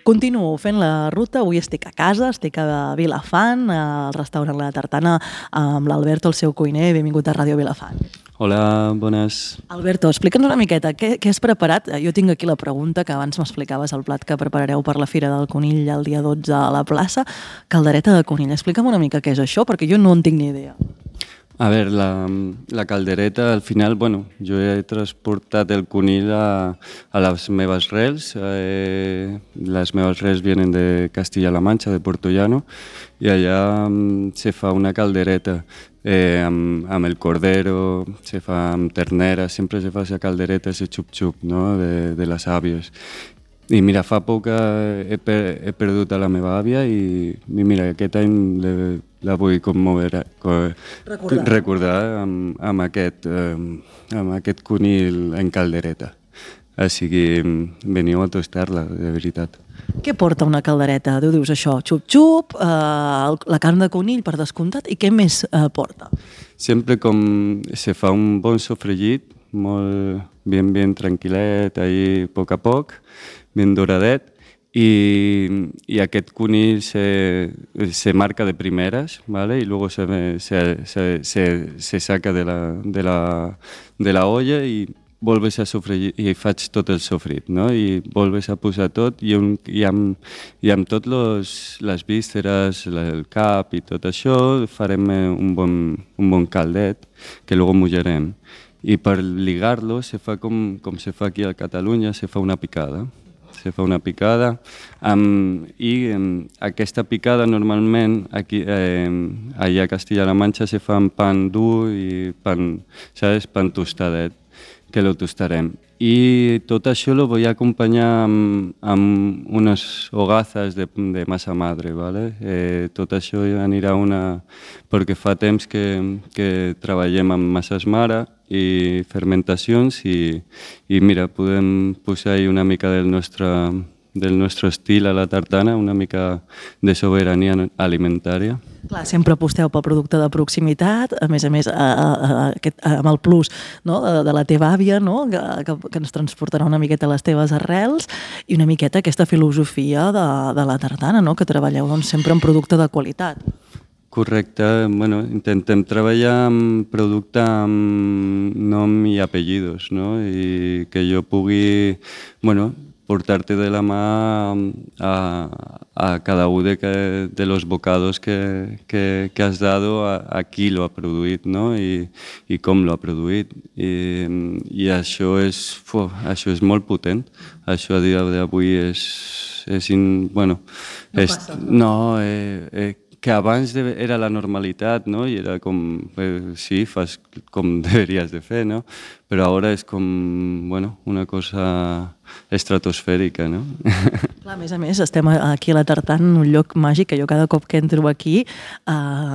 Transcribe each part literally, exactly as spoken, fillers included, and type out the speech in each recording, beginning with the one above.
Continuo fent la ruta, avui estic a casa, estic a Vilafant, al restaurant La Tartana, amb l'Alberto, el seu cuiner. Benvingut a Ràdio Vilafant. Hola, bones. Alberto, explica'ns una miqueta, què, què has preparat? Jo tinc aquí la pregunta que abans m'explicaves, el plat que preparareu per la Fira del Conill el dia dotze a la plaça, caldereta de conill. Explica'm una mica què és això, perquè jo no en tinc ni idea. A ver, la, la caldereta, al final, bueno, jo he transportat el conill a, a les meves rels. Eh, les meves rels vienen de Castilla-La Mancha, de Puerto Llano, i allà um, se fa una caldereta eh, amb, amb el cordero, se fa amb ternera, sempre se fa esa caldereta, ese xup-xup, no?, de, de les àvies. I mira, fa poc he, per, he perdut a la meva àvia i, i mira, aquest any le, la vull commover, co, recordar, recordar amb, amb, aquest, eh, amb aquest conill en caldereta. Així que veniu a tostar-la, de veritat. Què porta una caldereta? Tu dius això, xup-xup, eh, la carn de conill per descomptat, i què més eh, porta? Sempre com se fa un bon sofregit, molt ben, ben tranquil·let, ahí, a poc a poc, ben doradet, y, y aquest conill se, se marca de primeras, ¿vale? Y luego se, se, se, se, se saca de la, de, la, de la olla i volves a sofregir, i faig tot el sofrit, no? I volves a posar tot, i, un, i, amb, i amb tot los, les vísceres, el cap i tot això, farem un bon, un bon caldet, que luego mullarem. I per ligar-lo se fa com, com se fa aquí a Catalunya, se fa una picada. Se fa una picada um, i um, aquesta picada normalment aquí, eh, allà a Castilla-La Mancha se fa amb pan dur i pan, ¿sabes? Pan tostadet, que lo tostarem. I tot això lo vull acompanyar amb, amb unes hogazas de, de massa madre, ¿vale? Eh, tot això anirà una... perquè fa temps que, que treballem amb masses mare i fermentacions i, i mira, podem posar una mica del nostre, del nostre estil a la tartana, una mica de sobirania alimentària. Clar, sempre aposteu pel producte de proximitat, a més a més a, a, a, aquest, amb el plus, no?, de, de la teva àvia, no?, que, que, que ens transportarà una miqueta les teves arrels, i una miqueta aquesta filosofia de, de la tartana, no?, que treballeu doncs, sempre en producte de qualitat. Correcte, bueno, intentem treballar amb producte amb nom i apellidos, no? I que jo pugui, bueno, portar-te de la mà a, a cada un de, que, de los bocados que, que, que has dado a, a qui lo ha produït, no? I, i com lo ha produït. I, i això, és, fu, això és molt potent. Això a dia d'avui és... és in, bueno, no és, passa. No, eh, eh, que abans de, era la normalitat, no? I era com, eh, sí, fas com deberies de fer, no? Però ara és com, bueno, una cosa estratosfèrica, no? Clar, a més a més, estem aquí a la Tartana, en un lloc màgic, que jo cada cop que entro aquí, eh,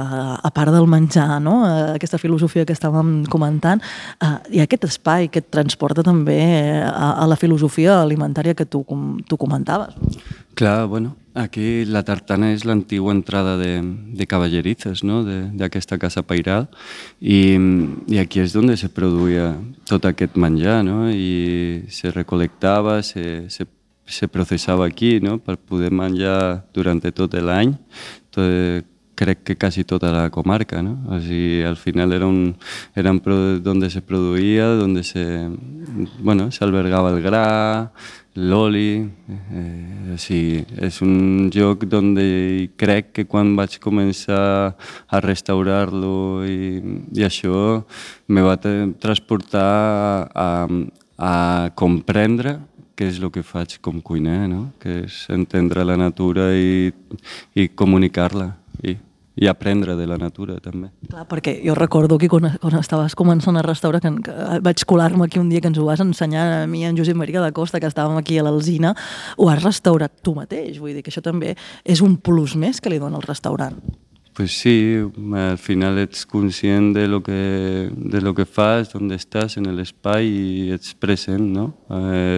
a part del menjar, no?, aquesta filosofia que estàvem comentant, eh, hi ha aquest espai que et transporta també a, a la filosofia alimentària que tu, tu comentaves. Clar, bueno, aquí la Tartana és l'antigua entrada de, de cavallerizas, no?, d'aquesta casa pairal, i, i aquí és on se produïa tot aquest menjar, no?, i se recolectava, se, se, se processava aquí, no?, per poder menjar durant tot l'any, tot, crec que quasi tota la comarca, no? O sigui, al final era un, era un donde se produïa, donde se, bueno, s'albergava el gra, l'oli, eh, o sigui, és un lloc on crec que quan vaig començar a restaurar-lo i, i això me va transportar a, a comprendre què és el que faig com cuiner, no? Que és entendre la natura i, i comunicar-la i, i aprendre de la natura també. Clar, perquè jo recordo que quan, quan estaves començant a restaurar, que, que vaig colar-me aquí un dia que ens ho vas ensenyar a mi i en Josep Maria da Costa, que estàvem aquí a l'Alzina, ho has restaurat tu mateix, vull dir que això també és un plus més que li dona el restaurant. Pues sí, al final ets conscient de lo que, de lo que fas, on estàs en l'espai i ets present, no? Eh,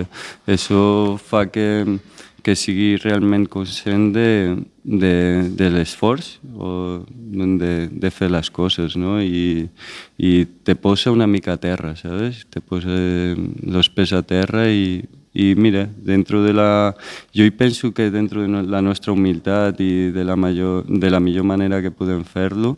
això fa que, que sigui realment conscient de, de, de l'esforç o de, de fer les coses, no? I, i te posa una mica a terra, ¿sabes? Te posa los pes a terra i, Y mira, dentro de la... Jo hi penso que dentro de la nostra humilitat i de la, major, de la millor manera que podem fer-lo,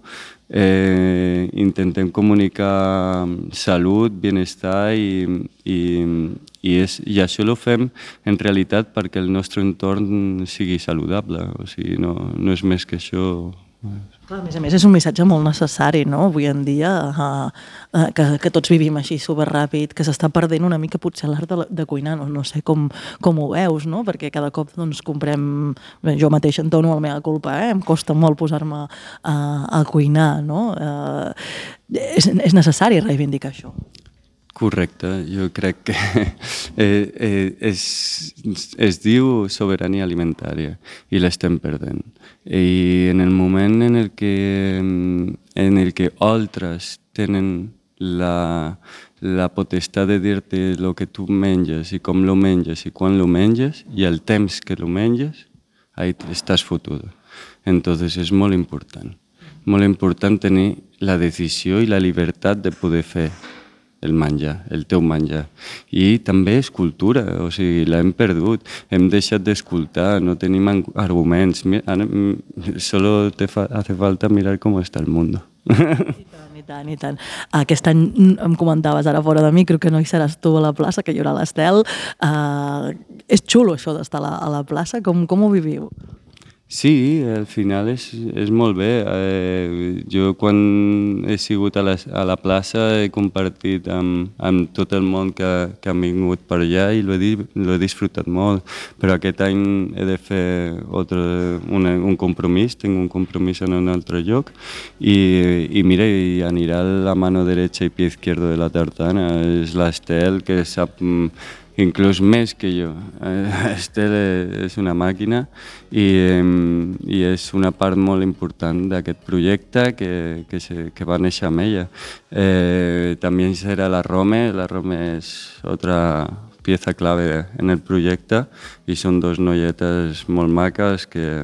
eh, intentem comunicar salut, benestar i, i, i, és, i això ho fem en realitat perquè el nostre entorn sigui saludable. O sigui, no, no és més que això. Clar, a més a més, és un missatge molt necessari, no?, avui en dia, uh, uh, que, que tots vivim així superràpid, que s'està perdent una mica potser l'art de, de cuinar, no, no sé com, com ho veus, no?, perquè cada cop doncs, comprem... Bé, jo mateix entono la meva culpa, eh? Em costa molt posar-me a, a cuinar, no? Uh, és, és necessari reivindicar això. Correcte, jo crec que eh, eh, es, es diu sobirania alimentària i l'estem perdent. I en el moment en el que, en el que altres tenen la, la potestat de dir-te el que tu menges i com lo menges i quan lo menges i el temps que lo menges, ahí estàs fotuda. Entonces és molt important. Molt important tenir la decisió i la llibertat de poder fer el menjar, el teu menjar. I també és cultura, o sigui, l'hem perdut, hem deixat d'escoltar, no tenim arguments. Ara, solo te fa, hace falta mirar com està el món. I tant, i tant, i tant. Aquest any em comentaves ara fora de micro que no hi seràs tu a la plaça, que hi haurà l'Estel. Uh, és xulo això d'estar a la, a la plaça, com, com ho viviu? Sí, al final és, és molt bé. Eh, jo quan he sigut a la, a la plaça he compartit amb, amb tot el món que, que ha vingut per allà i l'he he disfrutat molt. Però aquest any he de fer otro, un, un compromís, tinc un compromís en un altre lloc i, i mira, i anirà la mano derecha i pie izquierdo de la tartana. És l'Estel que sap... inclús més que jo. Estel és una màquina i, i és una part molt important d'aquest projecte que, que, se, que va néixer amb ella. Eh, també serà la Rome, la Rome és otra pieza clave en el projecte i són dos noietes molt maques que,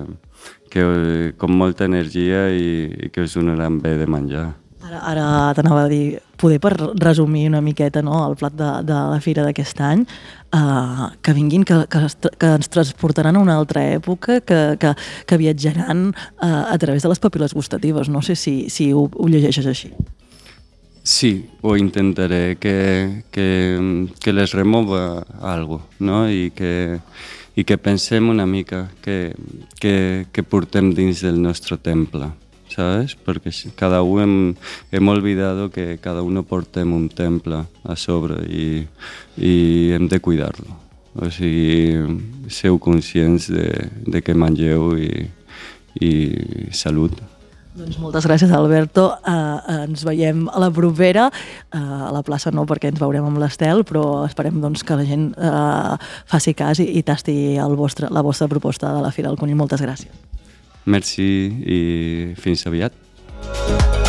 que con molta energia i, i que us donaran bé de menjar. Ara, ara t'anava a dir, poder per resumir una miqueta, no, el plat de, de la fira d'aquest any, uh, que vinguin, que, que, que ens transportaran a una altra època, que, que, que viatjaran uh, a través de les papil·les gustatives. No sé si, si ho, ho llegeixes així. Sí, ho intentaré, que, que, que les remova algo, no? I que, i que pensem una mica que, que, que portem dins del nostre temple. ¿Sabes? Porque cada uno hem, hem olvidado que cada uno portem un temple a sobre i, i hem de cuidar-lo. O sigui, seu conscients de, de què mengeu i, i salut. Doncs moltes gràcies, Alberto. Uh, ens veiem a la propera. Uh, a la plaça no, perquè ens veurem amb l'Estel, però esperem doncs, que la gent uh, faci cas i, i tasti el vostre, la vostra proposta de la Fira del Conill. Moltes gràcies. Merci i fins aviat.